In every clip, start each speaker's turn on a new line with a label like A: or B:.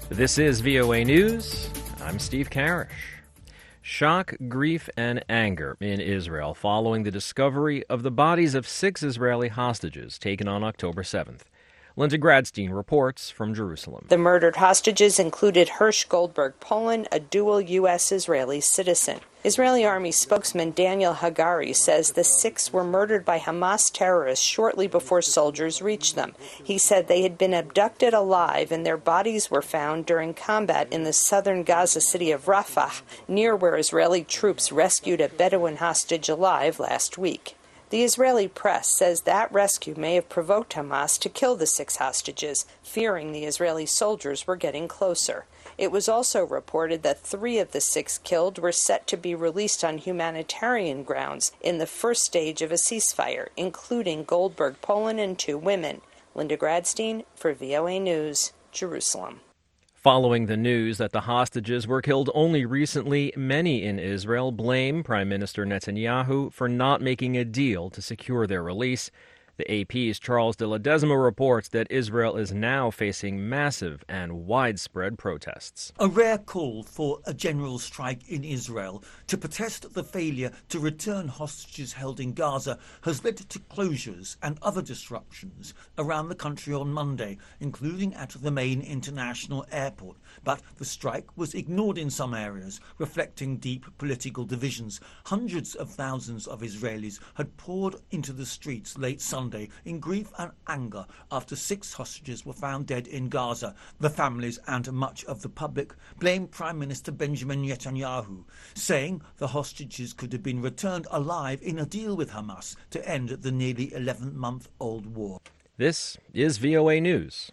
A: This is VOA News. I'm Steve Karish. Shock, grief, and anger in Israel following the discovery of the bodies of 6 Israeli hostages taken on October 7th. Linda Gradstein reports from Jerusalem.
B: The murdered hostages included Hersh Goldberg Poland, a dual U.S.-Israeli citizen. Israeli Army spokesman Daniel Hagari says the 6 were murdered by Hamas terrorists shortly before soldiers reached them. He said they had been abducted alive and their bodies were found during combat in the southern Gaza city of Rafah, near where Israeli troops rescued a Bedouin hostage alive last week. The Israeli press says that rescue may have provoked Hamas to kill the 6 hostages, fearing the Israeli soldiers were getting closer. It was also reported that 3 of the 6 killed were set to be released on humanitarian grounds in the first stage of a ceasefire, including Goldberg Poland and 2 women. Linda Gradstein for VOA News, Jerusalem.
A: Following the news that the hostages were killed only recently, many in Israel blame Prime Minister Netanyahu for not making a deal to secure their release. The AP's Charles de Ledesma reports that Israel is now facing massive and widespread protests.
C: A rare call for a general strike in Israel to protest the failure to return hostages held in Gaza has led to closures and other disruptions around the country on Monday, including at the main international airport. But the strike was ignored in some areas, reflecting deep political divisions. Hundreds of thousands of Israelis had poured into the streets late Sunday in grief and anger after 6 hostages were found dead in Gaza. The families and much of the public blame Prime Minister Benjamin Netanyahu, saying the hostages could have been returned alive in a deal with Hamas to end the nearly 11-month-old war.
A: This is VOA News.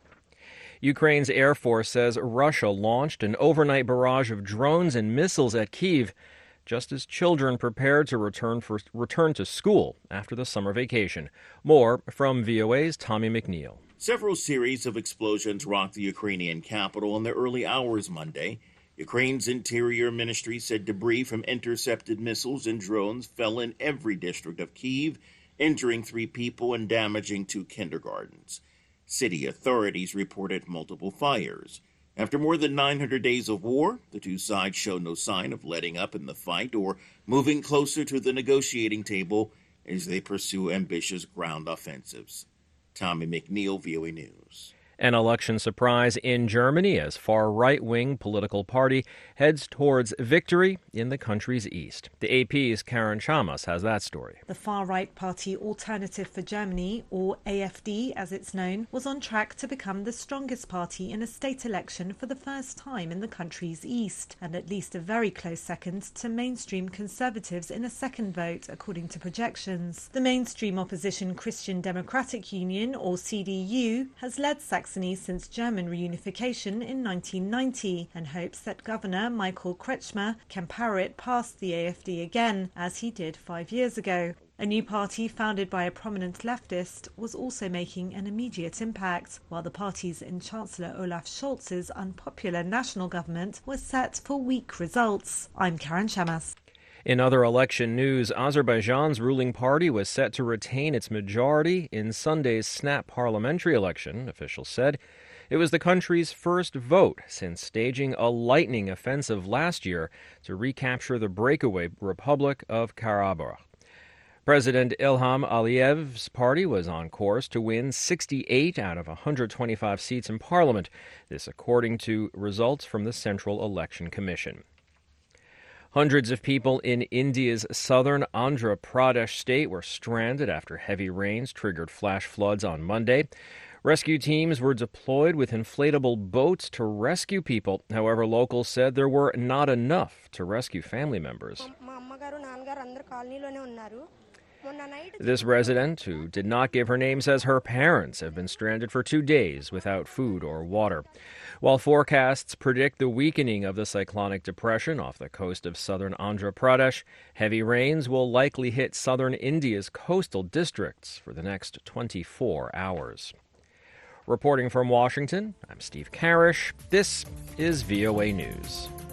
A: Ukraine's Air Force says Russia launched an overnight barrage of drones and missiles at Kyiv just as children prepared to return to school after the summer vacation. More from VOA's Tommy McNeil.
D: Several series of explosions rocked the Ukrainian capital in the early hours Monday. Ukraine's Interior Ministry said debris from intercepted missiles and drones fell in every district of Kyiv, injuring 3 people and damaging 2 kindergartens. City authorities reported multiple fires. After more than 900 days of war, the 2 sides show no sign of letting up in the fight or moving closer to the negotiating table as they pursue ambitious ground offensives. Tommy McNeil, VOA News.
A: An election surprise in Germany as far-right-wing political party heads towards victory in the country's east. The AP's Karen Chamas has that story.
E: The far-right party Alternative for Germany, or AfD as it's known, was on track to become the strongest party in a state election for the first time in the country's east, and at least a very close second to mainstream conservatives in a second vote, according to projections. The mainstream opposition Christian Democratic Union, or CDU, has led Saxony since German reunification in 1990 and hopes that Governor Michael Kretschmer can power it past the AfD again, as he did 5 years ago. A new party founded by a prominent leftist was also making an immediate impact, while the parties in Chancellor Olaf Scholz's unpopular national government was set for weak results. I'm Karen Chamas.
A: In other election news, Azerbaijan's ruling party was set to retain its majority in Sunday's snap parliamentary election, officials said. It was the country's first vote since staging a lightning offensive last year to recapture the breakaway Republic of Karabakh. President Ilham Aliyev's party was on course to win 68 out of 125 seats in parliament, this according to results from the Central Election Commission. Hundreds of people in India's southern Andhra Pradesh state were stranded after heavy rains triggered flash floods on Monday. Rescue teams were deployed with inflatable boats to rescue people. However, locals said there were not enough to rescue family members. This resident, who did not give her name, says her parents have been stranded for 2 days without food or water. While forecasts predict the weakening of the cyclonic depression off the coast of southern Andhra Pradesh, heavy rains will likely hit southern India's coastal districts for the next 24 hours. Reporting from Washington, I'm Steve Karish. This is VOA News.